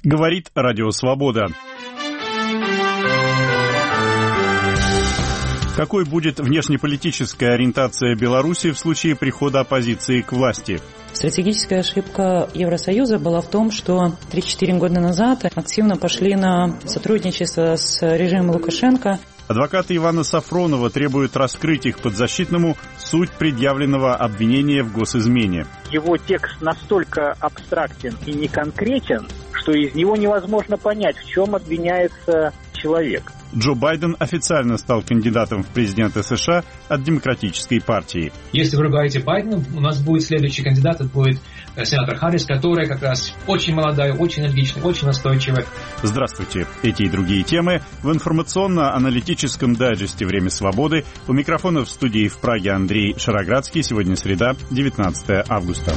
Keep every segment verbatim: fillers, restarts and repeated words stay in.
Говорит Радио Свобода. Какой будет внешнеполитическая ориентация Беларуси в случае прихода оппозиции к власти? Стратегическая ошибка Евросоюза была в том, что три-четыре года назад активно пошли на сотрудничество с режимом Лукашенко. Адвокаты Ивана Сафронова требуют раскрыть их подзащитному суть предъявленного обвинения в госизмене. Его текст настолько абстрактен и неконкретен, что из него невозможно понять, в чем обвиняется человек. Джо Байден официально стал кандидатом в президенты США от Демократической партии. Если вы ругаете Байдена, у нас будет следующий кандидат, это будет сенатор Харрис, которая как раз очень молодая, очень энергичная, очень настойчивая. Здравствуйте. Эти и другие темы в информационно-аналитическом дайджесте «Время свободы». У микрофона в студии в Праге Андрей Шароградский. Сегодня среда, девятнадцатое августа.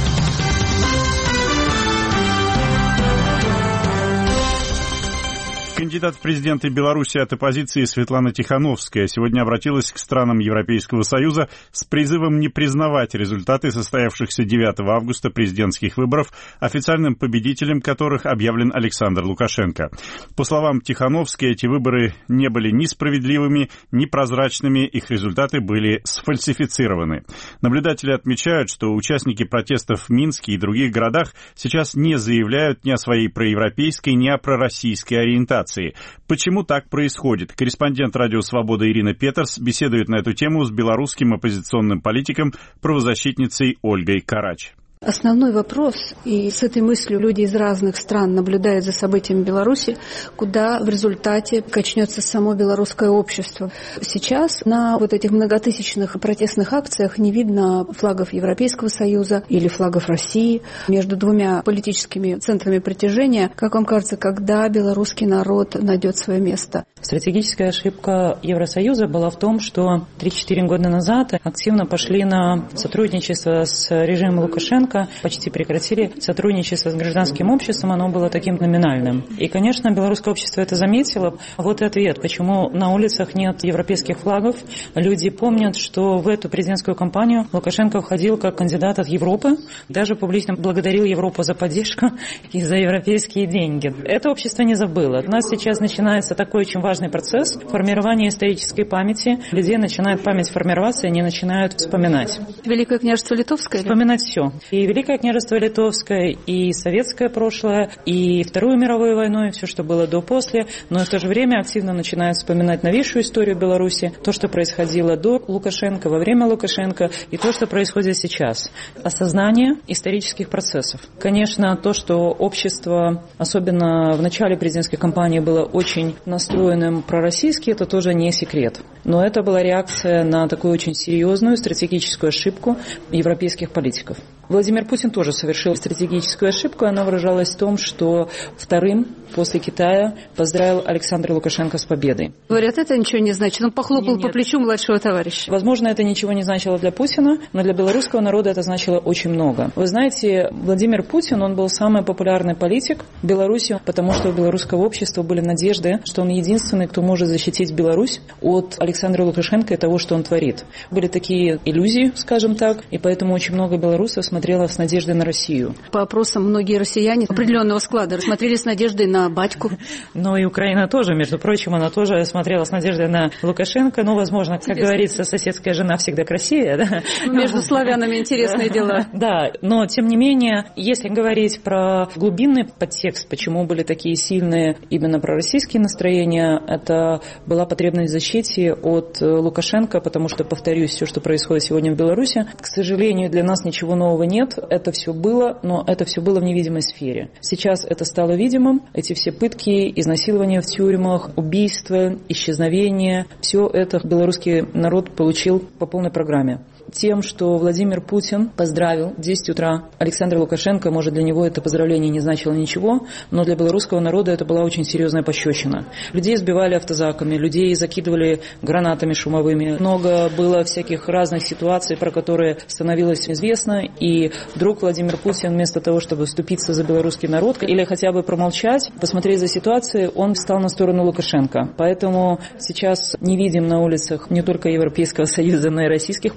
Кандидат в президенты Беларуси от оппозиции Светлана Тихановская сегодня обратилась к странам Европейского Союза с призывом не признавать результаты состоявшихся девятого августа президентских выборов, официальным победителем которых объявлен Александр Лукашенко. По словам Тихановской, эти выборы не были ни справедливыми, ни прозрачными, их результаты были сфальсифицированы. Наблюдатели отмечают, что участники протестов в Минске и других городах сейчас не заявляют ни о своей проевропейской, ни о пророссийской ориентации. Почему так происходит? Корреспондент Радио Свобода Ирина Петерс беседует на эту тему с белорусским оппозиционным политиком, правозащитницей Ольгой Карач. Основной вопрос, и с этой мыслью люди из разных стран наблюдают за событиями Беларуси, куда в результате качнется само белорусское общество. Сейчас на вот этих многотысячных протестных акциях не видно флагов Европейского Союза или флагов России. Между двумя политическими центрами притяжения, как вам кажется, когда белорусский народ найдет свое место? Стратегическая ошибка Евросоюза была в том, что три-четыре года назад активно пошли на сотрудничество с режимом Лукашенко, почти прекратили сотрудничество с гражданским обществом, оно было таким номинальным. И, конечно, белорусское общество это заметило. Вот и ответ, почему на улицах нет европейских флагов. Люди помнят, что в эту президентскую кампанию Лукашенко входил как кандидат от Европы, даже публично благодарил Европу за поддержку и за европейские деньги. Это общество не забыло. У нас сейчас начинается такой очень важный процесс формирования исторической памяти. Людей начинает память формироваться, и они начинают вспоминать. Великое княжество Литовское? Вспоминать все. И Великое княжество Литовское, и советское прошлое, и Вторую мировую войну, и все, что было до-после, но в то же время активно начинают вспоминать новейшую историю Беларуси, то, что происходило до Лукашенко, во время Лукашенко, и то, что происходит сейчас. Осознание исторических процессов. Конечно, то, что общество, особенно в начале президентской кампании, было очень настроенным пророссийски, это тоже не секрет. Но это была реакция на такую очень серьезную стратегическую ошибку европейских политиков. Владимир Путин тоже совершил стратегическую ошибку. Она выражалась в том, что вторым после Китая поздравил Александра Лукашенко с победой. Говорят, это ничего не значит. Он похлопал нет, по плечу младшего товарища. Возможно, это ничего не значило для Путина, но для белорусского народа это значило очень много. Вы знаете, Владимир Путин, он был самый популярный политик в Беларуси, потому что у белорусского общества были надежды, что он единственный, кто может защитить Беларусь от Александра Лукашенко и того, что он творит. Были такие иллюзии, скажем так, и поэтому очень много белорусов смотрело с надеждой на Россию. По опросам многие россияне определенного склада рассмотрели с надеждой на батьку. Но и Украина тоже, между прочим, она тоже смотрела с надеждой на Лукашенко. Ну, возможно, как интересно. Говорится, соседская жена всегда красивее. Да? Между славянами интересные дела. Да, но тем не менее, если говорить про глубинный подтекст, почему были такие сильные именно пророссийские настроения, это была потребность в защите от Лукашенко, потому что, повторюсь, все, что происходит сегодня в Беларуси, к сожалению, для нас ничего нового нет. Это все было, но это все было в невидимой сфере. Сейчас это стало видимым. Эти все пытки, изнасилования в тюрьмах, убийства, исчезновения, все это белорусский народ получил по полной программе. Тем, что Владимир Путин поздравил в десять утра Александра Лукашенко, может, для него это поздравление не значило ничего, но для белорусского народа это была очень серьезная пощечина. Людей сбивали автозаками, людей закидывали гранатами шумовыми. Много было всяких разных ситуаций, про которые становилось известно, и вдруг Владимир Путин вместо того, чтобы вступиться за белорусский народ или хотя бы промолчать, посмотреть за ситуацией, он встал на сторону Лукашенко. Поэтому сейчас не видим на улицах не только Европейского Союза, но и российских флагов.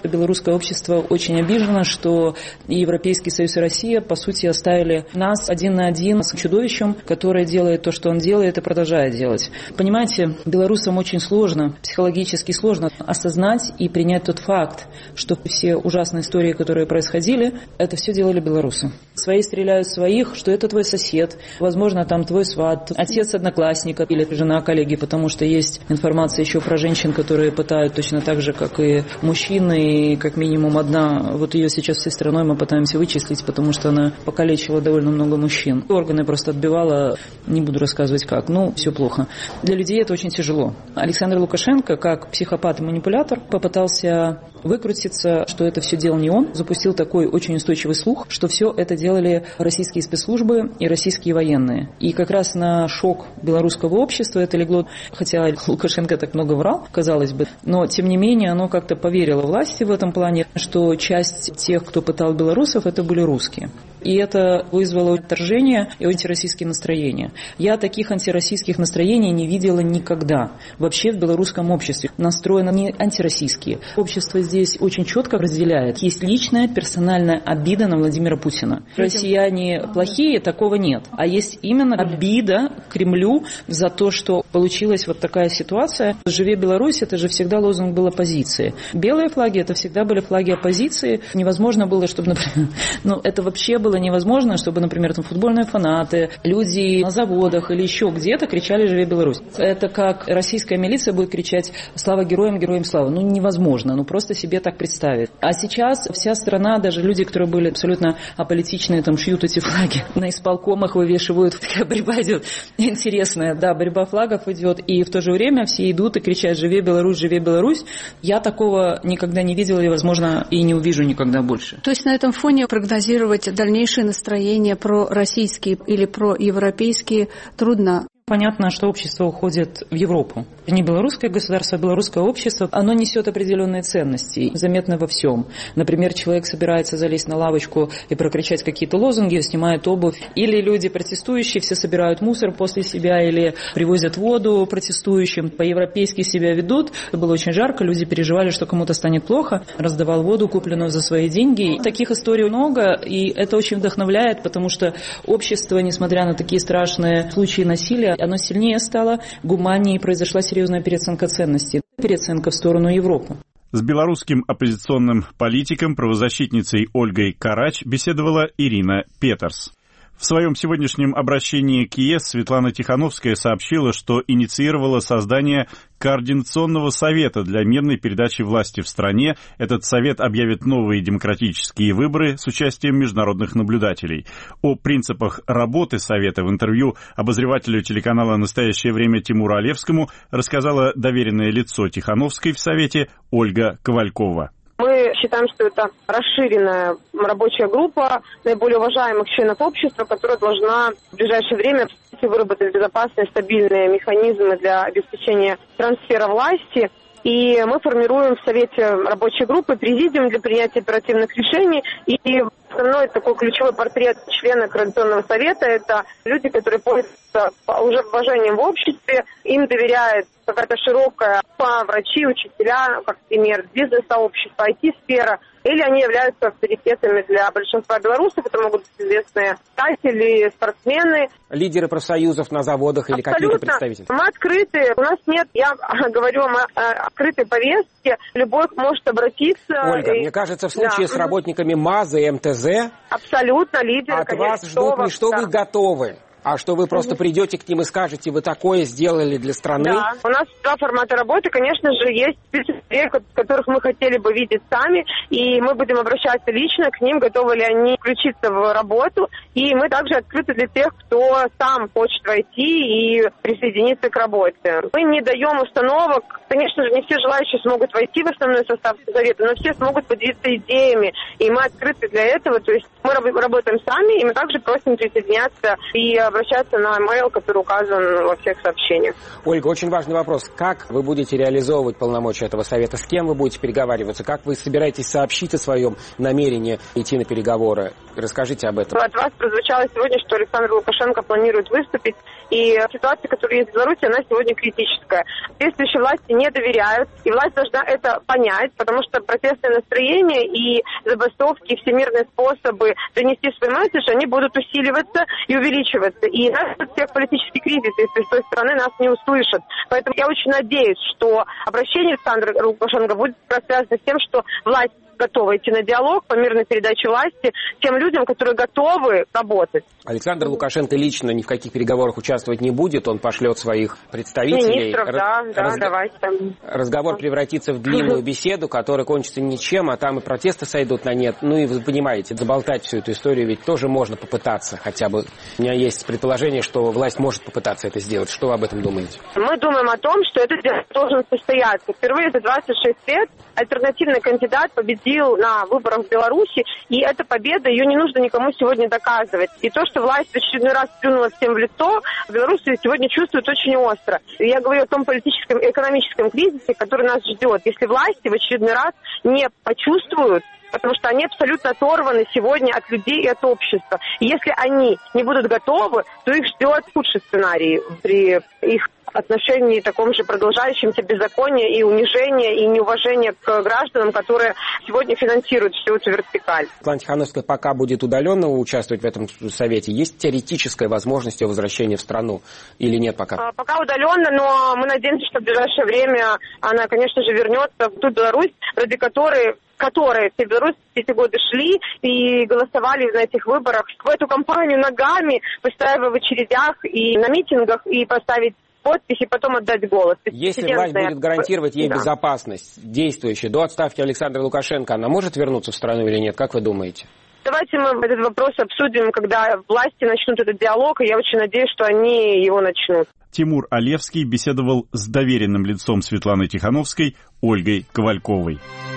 белорусское общество очень обижено, что и Европейский Союз, и Россия, по сути, оставили нас один на один с чудовищем, которое делает то, что он делает, и продолжает делать. Понимаете, белорусам очень сложно, психологически сложно осознать и принять тот факт, что все ужасные истории, которые происходили, это все делали белорусы. Свои стреляют в своих, что это твой сосед, возможно, там твой сват, отец одноклассника или жена коллеги, потому что есть информация еще про женщин, которые пытают точно так же, как и мужчины, и как минимум одна, вот ее сейчас всей страной мы пытаемся вычислить, потому что она покалечила довольно много мужчин. Органы просто отбивала, не буду рассказывать как, ну, все плохо. Для людей это очень тяжело. Александр Лукашенко, как психопат и манипулятор, попытался выкрутиться, что это все делал не он, запустил такой очень устойчивый слух, что все это делали российские спецслужбы и российские военные. И как раз на шок белорусского общества это легло, хотя Лукашенко так много врал, казалось бы, но тем не менее оно как-то поверило власти в этом плане, что часть тех, кто пытал белорусов, это были русские. И это вызвало отторжение и антироссийские настроения. Я таких антироссийских настроений не видела никогда. Вообще в белорусском обществе настроено не антироссийские. Общество здесь очень четко разделяет. Есть личная, персональная обида на Владимира Путина. Россияне плохие, такого нет. А есть именно обида Кремлю за то, что получилась вот такая ситуация. «Живи Беларусь» — это же всегда лозунг был оппозиции. Белые флаги — это всегда были флаги оппозиции. Невозможно было, чтобы, например, ну это вообще было невозможно, чтобы, например, там футбольные фанаты, люди на заводах или еще где-то кричали «Живи Беларусь». Это как российская милиция будет кричать «Слава героям, героям слава». Ну невозможно, ну просто себе так представить. А сейчас вся страна, даже люди, которые были абсолютно аполитичные, там шьют эти флаги, на исполкомах вывешивают, такая борьба идет интересная, да, борьба флагов идет, и в то же время все идут и кричат «Живи Беларусь, живи Беларусь». Я такого никогда не видела и, возможно, и не увижу никогда больше. То есть на этом фоне прогнозировать дальнейшее настроения пророссийские или проевропейские трудно. Понятно, что общество уходит в Европу. Не белорусское государство, а белорусское общество. Оно несет определенные ценности, заметно во всем. Например, человек собирается залезть на лавочку и прокричать какие-то лозунги, снимает обувь. Или люди протестующие все собирают мусор после себя или привозят воду протестующим. По-европейски себя ведут. Было очень жарко, люди переживали, что кому-то станет плохо. Раздавал воду, купленную за свои деньги. И таких историй много, и это очень вдохновляет, потому что общество, несмотря на такие страшные случаи насилия, оно сильнее стало, гуманнее, и произошла серьезная переоценка ценностей, переоценка в сторону Европы. С белорусским оппозиционным политиком, правозащитницей Ольгой Карач беседовала Ирина Петерс. В своем сегодняшнем обращении к ЕС Светлана Тихановская сообщила, что инициировала создание Координационного совета для мирной передачи власти в стране. Этот совет объявит новые демократические выборы с участием международных наблюдателей. О принципах работы совета в интервью обозревателю телеканала «Настоящее время» Тимуру Олевскому рассказала доверенное лицо Тихановской в совете Ольга Ковалькова. Мы считаем, что это расширенная рабочая группа наиболее уважаемых членов общества, которая должна в ближайшее время выработать безопасные, стабильные механизмы для обеспечения трансфера власти. И мы формируем в Совете рабочей группы президиум для принятия оперативных решений. И основной такой ключевой портрет члена Координационного совета – это люди, которые пользуются уже уважением в обществе, им доверяет какая-то широкая врачи, учителя, как пример, бизнес-сообщество, ай ти-сфера, или они являются авторитетами для большинства белорусов, это могут быть известные писатели, спортсмены. Лидеры профсоюзов на заводах или какие-то представители? Мы открыты, у нас нет, я говорю о открытой повестке, любой может обратиться. Ольга, и... мне кажется, в случае да. с работниками МАЗа и эм тэ зэ абсолютно лидеры, от конечно, вас ждут не что да. вы готовы, а что вы просто придете к ним и скажете, вы такое сделали для страны? Да, у нас два формата работы. Конечно же, есть специалисты, которых мы хотели бы видеть сами, и мы будем обращаться лично к ним, готовы ли они включиться в работу. И мы также открыты для тех, кто сам хочет войти и присоединиться к работе. Мы не даем установок. Конечно же, не все желающие смогут войти в основной состав совета, но все смогут поделиться идеями, и мы открыты для этого. То есть мы работаем сами, и мы также просим присоединяться и обращаться на имейл, который указан во всех сообщениях. Ольга, очень важный вопрос. Как вы будете реализовывать полномочия этого совета? С кем вы будете переговариваться? Как вы собираетесь сообщить о своем намерении идти на переговоры? Расскажите об этом. От вас прозвучало сегодня, что Александр Лукашенко планирует выступить. И ситуация, которая есть в Беларуси, она сегодня критическая. Действующие власти не доверяют, и власть должна это понять, потому что протестные настроения и забастовки, и всемирные способы донести свой месседж, они будут усиливаться и увеличиваться. И нас всех политический кризис, если с той стороны нас не услышат. Поэтому я очень надеюсь, что обращение Александра Лукашенко будет связано с тем, что власть готова идти на диалог по мирной передаче власти тем людям, которые готовы работать. Александр Лукашенко лично ни в каких переговорах участвовать не будет, он пошлет своих представителей. Министров, Раз... да, да, Раз... давайте. Разговор превратится в длинную беседу, которая кончится ничем, а там и протесты сойдут на нет. Ну и вы понимаете, заболтать всю эту историю ведь тоже можно попытаться хотя бы. У меня есть предположение, что власть может попытаться это сделать. Что вы об этом думаете? Мы думаем о том, что этот диалог должен состояться. Впервые за двадцать шесть лет альтернативный кандидат победил на выборах в Беларуси, и эта победа, ее не нужно никому сегодня доказывать. И то, что власть в очередной раз плюнула всем в лицо, в Беларуси сегодня чувствуют очень остро. И я говорю о том политическом и экономическом кризисе, который нас ждет. Если власти в очередной раз не почувствуют, потому что они абсолютно оторваны сегодня от людей и от общества. И если они не будут готовы, то их ждет худший сценарий при их отношении таком же продолжающемся беззаконии и унижения, и неуважения к гражданам, которые сегодня финансируют всю эту вертикаль. Светлана Тихановская пока будет удаленно участвовать в этом совете. Есть теоретическая возможность ее возвращения в страну или нет пока? А, пока удаленно, но мы надеемся, что в ближайшее время она, конечно же, вернется в ту Беларусь, ради которой которые все белорусы эти годы шли и голосовали на этих выборах, в эту кампанию ногами, выстраивая в очередях и на митингах, и поставить подпись, и потом отдать голос. Если власть будет гарантировать ей да. безопасность, действующей до отставки Александра Лукашенко, она может вернуться в страну или нет? Как вы думаете? Давайте мы этот вопрос обсудим, когда власти начнут этот диалог, и я очень надеюсь, что они его начнут. Тимур Алевский беседовал с доверенным лицом Светланы Тихановской Ольгой Ковальковой.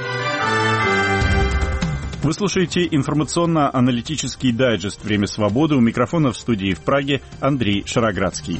Вы слушаете информационно-аналитический дайджест «Время свободы». У микрофона в студии в Праге Андрей Шароградский.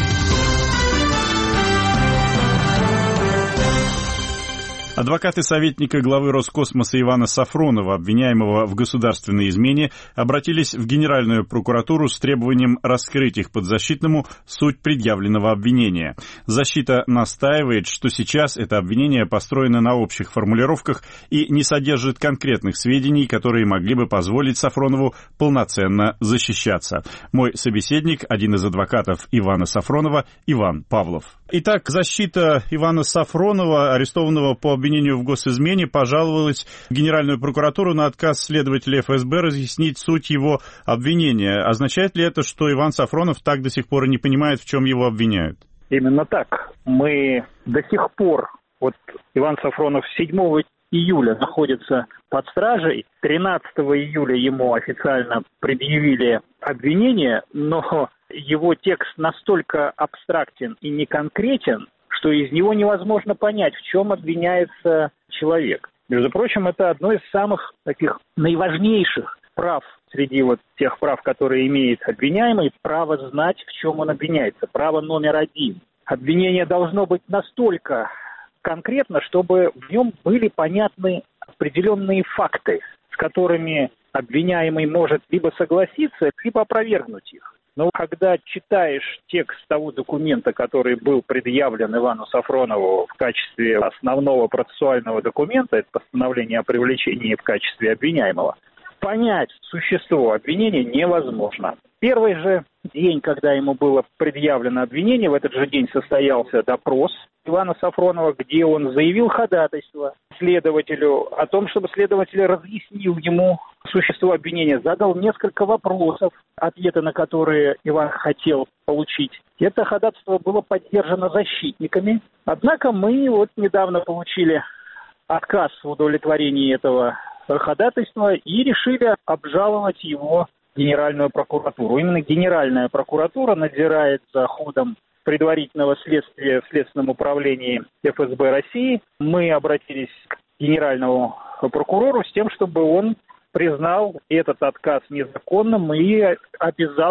Адвокаты советника главы Роскосмоса Ивана Сафронова, обвиняемого в государственной измене, обратились в Генеральную прокуратуру с требованием раскрыть их подзащитному суть предъявленного обвинения. Защита настаивает, что сейчас это обвинение построено на общих формулировках и не содержит конкретных сведений, которые могли бы позволить Сафронову полноценно защищаться. Мой собеседник, один из адвокатов Ивана Сафронова, Иван Павлов. Итак, защита Ивана Сафронова, арестованного по обвинению в госизмене, пожаловалась в Генеральную прокуратуру на отказ следователя эф эс бэ разъяснить суть его обвинения. Означает ли это, что Иван Сафронов так до сих пор и не понимает, в чем его обвиняют? Именно так. Мы до сих пор, вот Иван Сафронов седьмого июля находится под стражей, тринадцатого июля ему официально предъявили обвинение, но его текст настолько абстрактен и неконкретен, что из него невозможно понять, в чем обвиняется человек. Между прочим, это одно из самых таких наиважнейших прав среди вот тех прав, которые имеет обвиняемый, право знать, в чем он обвиняется, право номер один. Обвинение должно быть настолько конкретно, чтобы в нем были понятны определенные факты, с которыми обвиняемый может либо согласиться, либо опровергнуть их. Но когда читаешь текст того документа, который был предъявлен Ивану Сафронову в качестве основного процессуального документа, это постановление о привлечении в качестве обвиняемого, понять существо обвинения невозможно. Первый же день, когда ему было предъявлено обвинение, в этот же день состоялся допрос Ивана Сафронова, где он заявил ходатайство следователю о том, чтобы следователь разъяснил ему существо обвинения, задал несколько вопросов, ответы на которые Иван хотел получить. Это ходатайство было поддержано защитниками. Однако мы вот недавно получили отказ в удовлетворении этого ходатайства и решили обжаловать его в Генеральную прокуратуру. Именно Генеральная прокуратура надзирает за ходом предварительного следствия в Следственном управлении эф эс бэ России. Мы обратились к генеральному прокурору с тем, чтобы он признал этот отказ незаконным и обязал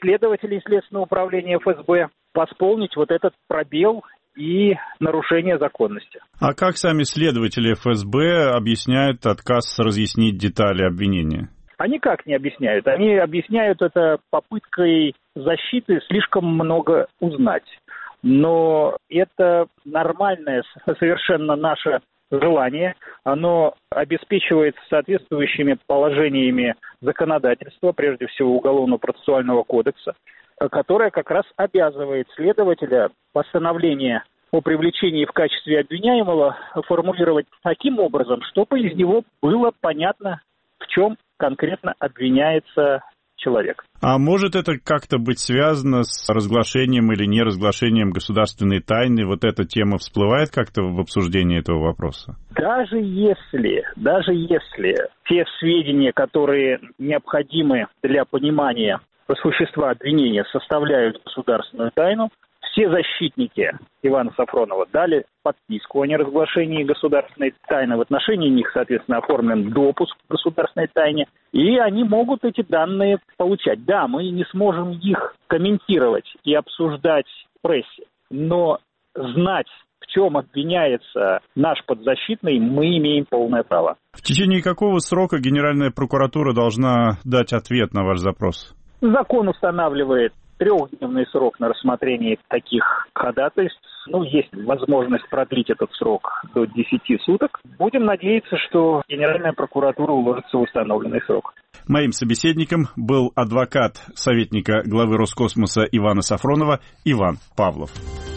следователей Следственного управления эф эс бэ восполнить вот этот пробел и нарушение законности. А как сами следователи эф эс бэ объясняют отказ разъяснить детали обвинения? Они как не объясняют? Они объясняют это попыткой защиты слишком много узнать. Но это нормальное совершенно наше желание. Оно обеспечивается соответствующими положениями законодательства, прежде всего Уголовно-процессуального кодекса, которое как раз обязывает следователя постановление о привлечении в качестве обвиняемого формулировать таким образом, чтобы из него было понятно, в чем конкретно обвиняется человек. А может это как-то быть связано с разглашением или неразглашением государственной тайны? Вот эта тема всплывает как-то в обсуждении этого вопроса? Даже если, даже если те сведения, которые необходимы для понимания существа обвинения, составляют государственную тайну, все защитники Ивана Сафронова дали подписку о неразглашении государственной тайны. В отношении них, соответственно, оформлен допуск к государственной тайне. И они могут эти данные получать. Да, мы не сможем их комментировать и обсуждать в прессе. Но знать, в чем обвиняется наш подзащитный, мы имеем полное право. В течение какого срока Генеральная прокуратура должна дать ответ на ваш запрос? Закон устанавливает трехдневный срок на рассмотрение таких ходатайств. Ну, есть возможность продлить этот срок до десяти суток. Будем надеяться, что Генеральная прокуратура уложится в установленный срок. Моим собеседником был адвокат советника главы Роскосмоса Ивана Сафронова Иван Павлов.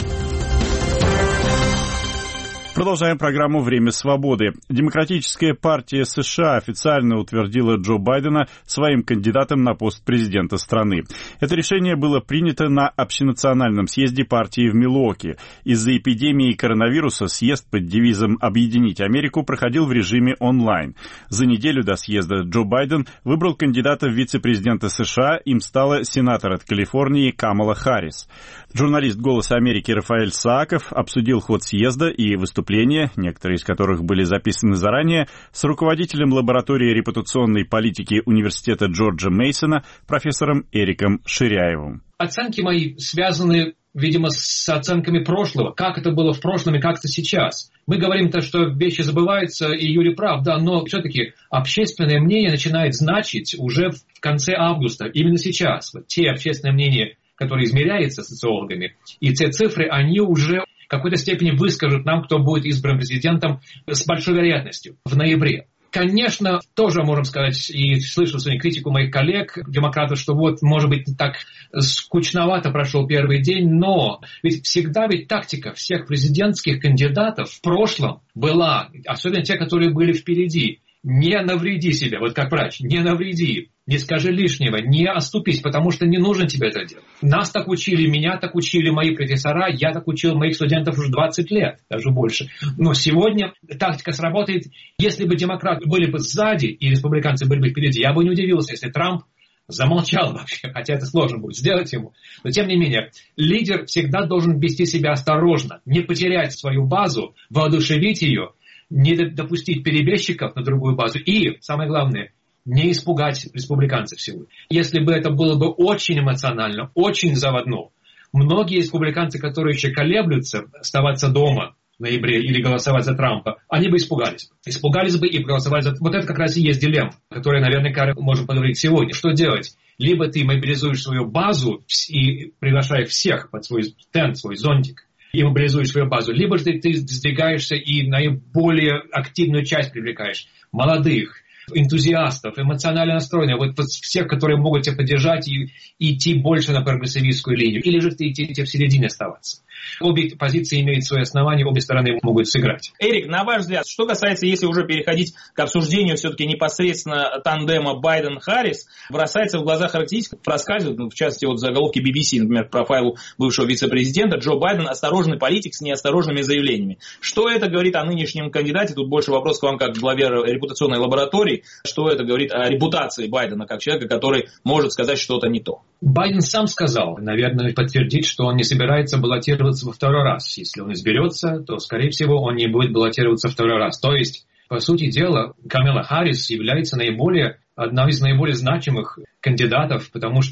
Продолжаем программу «Время свободы». Демократическая партия США официально утвердила Джо Байдена своим кандидатом на пост президента страны. Это решение было принято на общенациональном съезде партии в Милуоки. Из-за эпидемии коронавируса съезд под девизом «Объединить Америку» проходил в режиме онлайн. За неделю до съезда Джо Байден выбрал кандидата в вице-президента США, им стала сенатор от Калифорнии Камала Харрис. Журналист «Голоса Америки» Рафаэль Сааков обсудил ход съезда и выступления, некоторые из которых были записаны заранее, с руководителем лаборатории репутационной политики Университета Джорджа Мейсона, профессором Эриком Ширяевым. Оценки мои связаны, видимо, с оценками прошлого. Как это было в прошлом и как это сейчас. Мы говорим-то, что вещи забываются, и Юрий прав, да, но все-таки общественное мнение начинает значить уже в конце августа, именно сейчас. Вот те общественные мнения, которые измеряются социологами, и те цифры, они уже в какой-то степени выскажут нам, кто будет избран президентом с большой вероятностью в ноябре. Конечно, тоже можем сказать, и слышал сегодня критику моих коллег, демократов, что вот, может быть, так скучновато прошел первый день, но ведь всегда ведь тактика всех президентских кандидатов в прошлом была, особенно те, которые были впереди, не навреди себе, вот как врач, не навреди, не скажи лишнего, не оступись, потому что не нужно тебе это делать. Нас так учили, меня так учили мои профессора, я так учил моих студентов уже двадцать лет, даже больше. Но сегодня тактика сработает. Если бы демократы были бы сзади и республиканцы были бы впереди, я бы не удивился, если Трамп замолчал вообще, хотя это сложно будет сделать ему. Но тем не менее, лидер всегда должен вести себя осторожно, не потерять свою базу, воодушевить ее, не допустить перебежчиков на другую базу и, самое главное, не испугать республиканцев сегодня. Если бы это было бы очень эмоционально, очень заводно, многие республиканцы, которые еще колеблются оставаться дома в ноябре или голосовать за Трампа, они бы испугались. Испугались бы и проголосовали за... Вот это как раз и есть дилемма, которую, наверное, можем поговорить сегодня. Что делать? Либо ты мобилизуешь свою базу и приглашаешь всех под свой тент, свой зонтик, и мобилизуешь свою базу, либо ты, ты сдвигаешься и наиболее активную часть привлекаешь, молодых, энтузиастов, эмоционально настроенных, вот, вот всех, которые могут тебя поддержать и, и идти больше на прогрессивистскую линию, или же ты идти, идти в середине оставаться. Обе позиции имеют свои основания, обе стороны могут сыграть. Эрик, на ваш взгляд, что касается, если уже переходить к обсуждению все-таки непосредственно тандема Байден-Харрис, бросается в глаза характеристика, проскальзывает, ну, в частности, вот заголовки би би си, например, к профайлу бывшего вице-президента, Джо Байден – осторожный политик с неосторожными заявлениями. Что это говорит о нынешнем кандидате? Тут больше вопрос к вам как к главе репутационной лаборатории. Что это говорит о репутации Байдена как человека, который может сказать что-то не то? Байден сам сказал, наверное, подтвердит, что он не собирается баллотироваться во второй раз. Если он изберется, то, скорее всего, он не будет баллотироваться второй раз. То есть, по сути дела, Камала Харрис является наиболее, одной из наиболее значимых кандидатов, потому что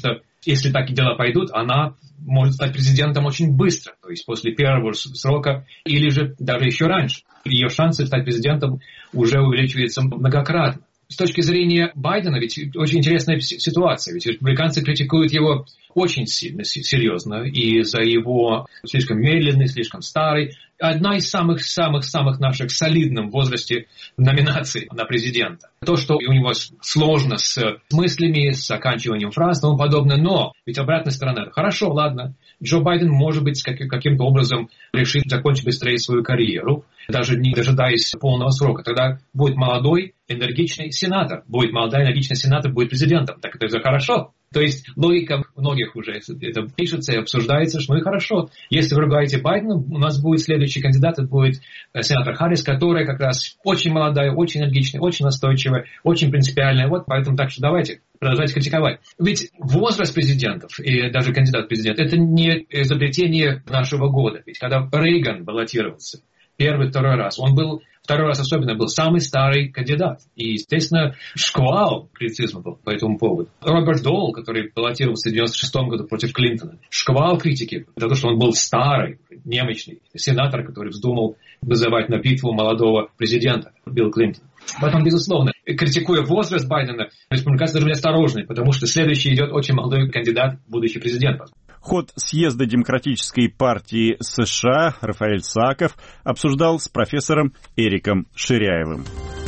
если так и дела пойдут, она может стать президентом очень быстро, то есть после первого срока или же даже еще раньше. Ее шансы стать президентом уже увеличиваются многократно. С точки зрения Байдена, ведь очень интересная ситуация. Ведь республиканцы критикуют его очень сильно, серьезно, и за его слишком медленный, слишком старый. Одна из самых-самых-самых наших солидных в возрасте номинаций на президента. То, что у него сложно с мыслями, с оканчиванием фраз и тому подобное. Но ведь обратная сторона. Хорошо, ладно. Джо Байден, может быть, каким-то образом решит закончить быстрее свою карьеру, даже не дожидаясь полного срока. Тогда будет молодой, энергичный сенатор. Будет молодой, энергичный сенатор, будет президентом. Так это же хорошо. То есть логика многих уже это пишется и обсуждается, что ну и хорошо. Если вы ругаете Байдена, у нас будет следующий кандидат, это будет сенатор Харрис, которая как раз очень молодая, очень энергичная, очень настойчивая, очень принципиальная. Вот поэтому так что давайте продолжайте критиковать. Ведь возраст президентов и даже кандидат в президент это не изобретение нашего года. Ведь когда Рейган баллотировался первый, второй раз, он был второй раз особенно был самый старый кандидат. И, естественно, шквал критицизма был по этому поводу. Роберт Доул, который баллотировался в девяносто шестом году против Клинтона, шквал критики за то, что он был старый, немощный сенатор, который вздумал вызывать на битву молодого президента Билла Клинтона. Поэтому, безусловно, критикуя возраст Байдена, республиканцы должны быть осторожны, потому что следующий идет очень молодой кандидат, будущий президент. Ход съезда Демократической партии США Рафаэль Сааков обсуждал с профессором Эриком Ширяевым.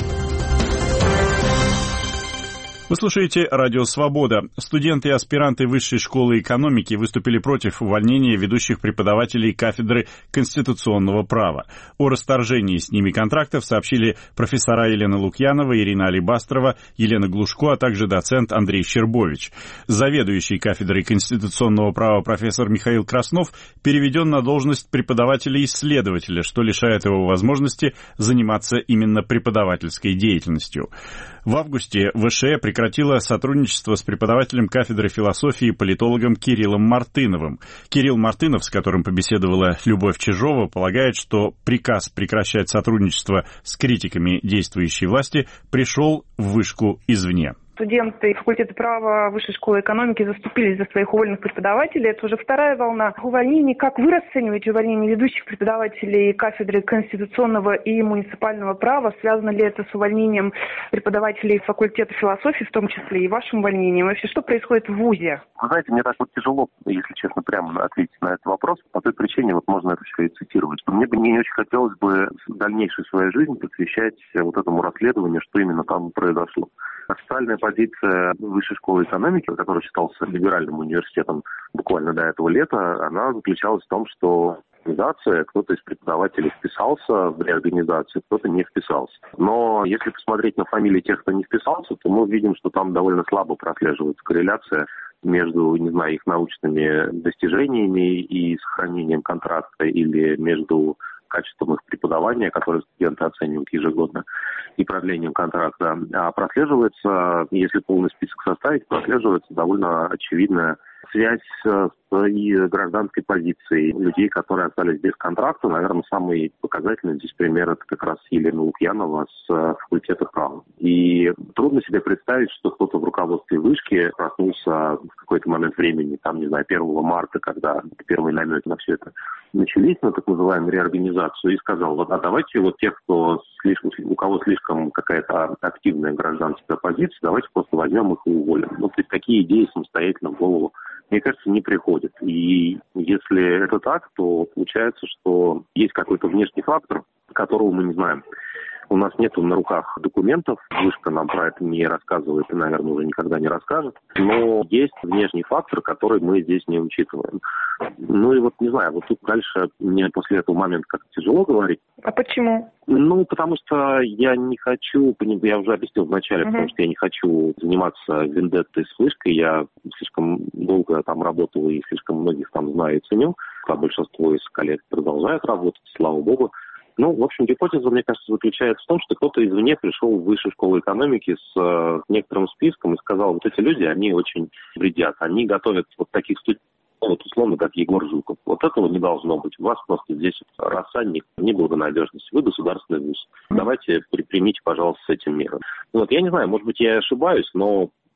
Вы слушаете «Радио Свобода». Студенты и аспиранты Высшей школы экономики выступили против увольнения ведущих преподавателей кафедры конституционного права. О расторжении с ними контрактов сообщили профессора Елена Лукьянова, Ирина Алибастрова, Елена Глушко, а также доцент Андрей Щербович. Заведующий кафедрой конституционного права профессор Михаил Краснов переведен на должность преподавателя-исследователя, что лишает его возможности заниматься именно преподавательской деятельностью. В августе ВШЭ прекратила сотрудничество с преподавателем кафедры философии и политологом Кириллом Мартыновым. Кирилл Мартынов, с которым побеседовала Любовь Чижова, полагает, что приказ прекращать сотрудничество с критиками действующей власти пришел в вышку извне. Студенты факультета права Высшей школы экономики заступились за своих уволенных преподавателей. Это уже вторая волна увольнений. Как вы расцениваете увольнение ведущих преподавателей кафедры конституционного и муниципального права? Связано ли это с увольнением преподавателей факультета философии, в том числе и вашим увольнением? Вообще, что происходит в ВУЗе? Вы знаете, мне так вот тяжело, если честно, прямо ответить на этот вопрос. По той причине, вот можно это все и цитировать, что мне бы не очень хотелось бы дальнейшую свою жизнь посвящать вот этому расследованию, что именно там произошло. Официальная позиция Высшей школы экономики, которая считался либеральным университетом буквально до этого лета, она заключалась в том, что организация, кто-то из преподавателей вписался в реорганизацию, кто-то не вписался. Но если посмотреть на фамилии тех, кто не вписался, то мы видим, что там довольно слабо прослеживается корреляция между, не знаю, их научными достижениями и сохранением контракта или между качеством их преподавания, которое студенты оценивают ежегодно, и продлением контракта. А прослеживается, если полный список составить, прослеживается довольно очевидная связь с и гражданской позицией людей, которые остались без контракта. Наверное, самый показательный здесь пример — это как раз Елена Лукьянова с факультета права. И трудно себе представить, что кто-то в руководстве вышки проснулся в какой-то момент времени, там, не знаю, первого марта, когда первые намеки на все это начались, на так называемую реорганизацию, и сказал: вот, а давайте вот тех, кто слишком, у кого слишком какая-то активная гражданская позиция, давайте просто возьмем их и уволим. Ну, то есть такие идеи самостоятельно в голову, мне кажется, не приходят. И если это так, то получается, что есть какой-то внешний фактор, которого мы не знаем. У нас нет на руках документов, вышка нам про это не рассказывает и, наверное, уже никогда не расскажет. Но есть внешний фактор, который мы здесь не учитываем. Ну и вот, не знаю, вот тут дальше мне после этого момента как-то тяжело говорить. А почему? Ну, потому что я не хочу, я уже объяснил вначале, uh-huh. потому что я не хочу заниматься вендеттой с вышкой. Я слишком долго там работал и слишком многих там знаю и ценю. А большинство из коллег продолжают работать, слава богу. Ну, в общем, гипотеза, мне кажется, заключается в том, что кто-то извне пришел в Высшую школу экономики с э, некоторым списком и сказал: вот эти люди, они очень вредят, они готовят вот таких студентов, вот условно, как Егор Жуков. Вот этого не должно быть. У вас просто здесь рассадник неблагонадежности. Вы государственный вуз. Давайте примите, пожалуйста, с этим мерам. Вот, я не знаю, может быть, я ошибаюсь, но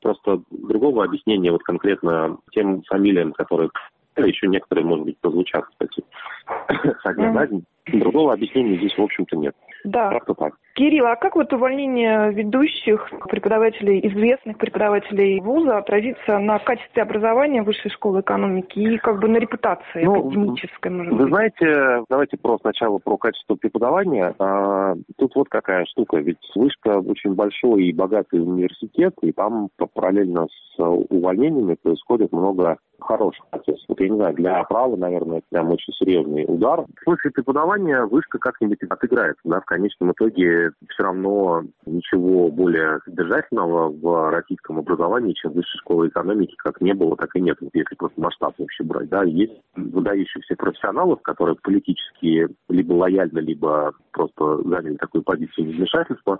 Просто другого объяснения вот конкретно тем фамилиям, которые еще некоторые, может быть, прозвучат, кстати, со дня на день. Другого объяснения здесь, в общем-то, нет. Да. Как-то так. Кирилл, а как вот увольнение ведущих преподавателей, известных преподавателей вуза отразится на качестве образования высшей школы экономики и как бы на репутации ну, академической, может вы быть? Вы знаете, давайте про сначала про качество преподавания. А, тут вот какая штука, ведь вышка очень большой и богатый университет, и там параллельно с увольнениями происходит много хороших процессов. Вот я не знаю, для права, наверное, это прям очень серьезный удар. В смысле преподавания вышка как-нибудь отыграется, да, в конечном итоге все равно ничего более содержательного в российском образовании, чем высшей школы экономики, как не было, так и нет, если просто масштаб вообще брать, да. Есть выдающихся профессионалов, которые политически либо лояльны, либо просто заняли такую позицию невмешательства.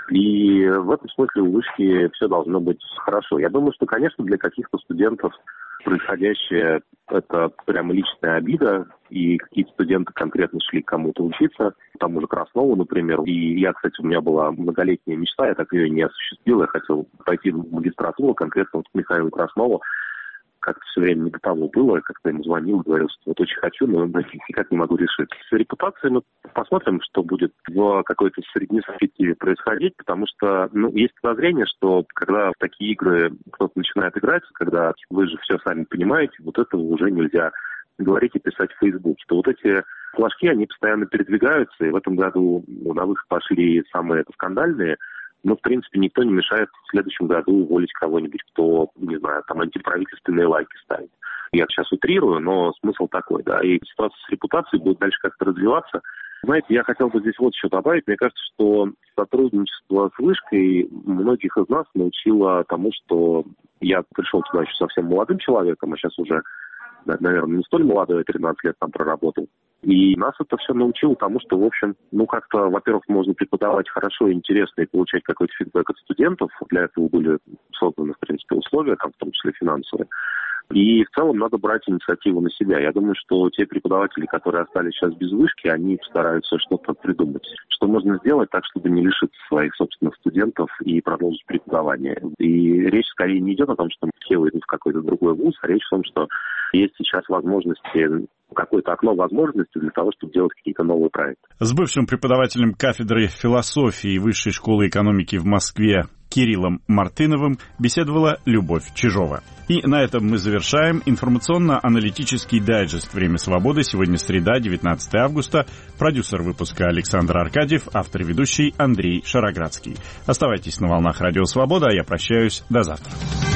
И в этом смысле у вышки все должно быть хорошо. Я думаю, что, конечно, для каких-то студентов происходящее – это прямо личная обида, и какие-то студенты конкретно шли к кому-то учиться, к тому же Краснову, например. И я, кстати, у меня была многолетняя мечта, я так ее не осуществил, я хотел пойти в магистратуру, конкретно вот к Михаилу Краснову. Как-то все время не до того было, я как-то ему звонил, говорил, что вот очень хочу, но никак не могу решить. С репутацией мы посмотрим, что будет в какой-то средней перспективе происходить, потому что ну, есть подозрение, что когда в такие игры кто-то начинает играть, когда вы же все сами понимаете, вот этого уже нельзя говорить и писать в Фейсбуке. То вот эти флажки, они постоянно передвигаются, и в этом году на выход пошли самые скандальные. Но, в принципе, никто не мешает в следующем году уволить кого-нибудь, кто, не знаю, там антиправительственные лайки ставит. Я сейчас утрирую, но смысл такой, да. И ситуация с репутацией будет дальше как-то развиваться. Знаете, я хотел бы здесь вот еще добавить. Мне кажется, что сотрудничество с вышкой многих из нас научило тому, что я пришел туда еще совсем молодым человеком, а сейчас уже, наверное, не столь молодой, тринадцать лет там проработал. И нас это все научило тому, что, в общем, ну, как-то, во-первых, можно преподавать хорошо и интересно и получать какой-то фидбэк от студентов. Для этого были созданы, в принципе, условия, там, в том числе финансовые. И в целом надо брать инициативу на себя. Я думаю, что те преподаватели, которые остались сейчас без вышки, они постараются что-то придумать. Что можно сделать так, чтобы не лишиться своих собственных студентов и продолжить преподавание. И речь скорее не идет о том, что все выйдут в какой-то другой вуз, а речь о том, что есть сейчас возможности, какое-то окно возможностей для того, чтобы делать какие-то новые проекты. С бывшим преподавателем кафедры философии Высшей школы экономики в Москве Кириллом Мартыновым беседовала Любовь Чижова. И на этом мы завершаем информационно-аналитический дайджест «Время свободы». Сегодня среда, девятнадцатое августа. Продюсер выпуска Александр Аркадьев, автор и ведущий Андрей Шароградский. Оставайтесь на волнах Радио Свобода, а я прощаюсь до завтра.